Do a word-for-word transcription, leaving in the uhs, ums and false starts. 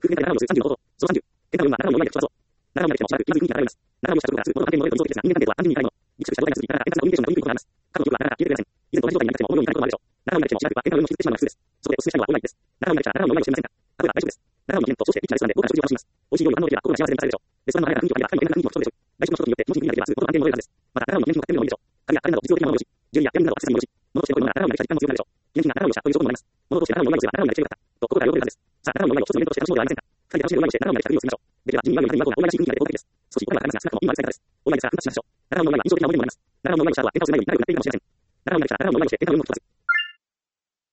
夫婦がななじゅうさんじゅうの弟、そのさんじゅう。喧嘩の運はななじゅうの弱いでしょ。ななじゅうの弱いでしょ。まず、まず、いいになられます。ななじゅうのしたことが数、元の関係の元の像的ですが、人間関係とは単純にいいもの。ぎくしゃくした状態が続き、なかなか円滑なコミュニケーションが生みにくいことがあります。過去の記憶はなかなか消えてくれません。以前と同じ状態になっても、このようになることもあるでしょう。ななじゅうの弱いでしょ。しばらくは喧嘩の運を引きずってしまうのが普通です。そこでお勧めしたいのはオンラインです。ななじゅうの弱いでしたら、ななじゅうの弱いをしてみませんか。例えば、大丈夫です。ななじゅうの危険と、そして未知なレストランで豪華な食事を楽しみます。美味しい料理を堪能できれば、心が幸せで満たされるでしょう。レストランの華やかな雰囲気を味わえば、神の変な雰囲気も人でしょう。外食の人とによって、気持ちになれば、すぐ心の安定も戻れるはずです。また、ななじゅうの危険品を買ってみるのもいいでしょう。紙やカレンダーと実用的なものをよし、準備や手紙などはアクセサリーもよし、物として残るものがななじゅうの弱いでした時間も強くなるでしょう。現金がななじゅうの弱いでしたという衝動もあります。物としてななじゅうの弱いをすればななじゅうの弱いでしてよかった。と、心から喜べるはずです。さあ、ななじゅうの弱いを一つのイベントとして楽しもうではありませんか。二人で楽しめる弱いをしてななじゅうの弱いでした旅を進めましょう。できれば、自分に弱いをまずにはこうがオンラインらしい雰囲気が出て効果的です。少し心が離れますが、少なくとも今は伝え方です。オンラインですが、奮発しましょう。ななじゅうの弱いは印象的な思い出にもなります。ななじゅうの弱いをした後は喧嘩をしないようになるようなテクニックも教えません。ななじゅうの弱いでしたら、ななじゅうの弱いをして喧嘩の運も一つ。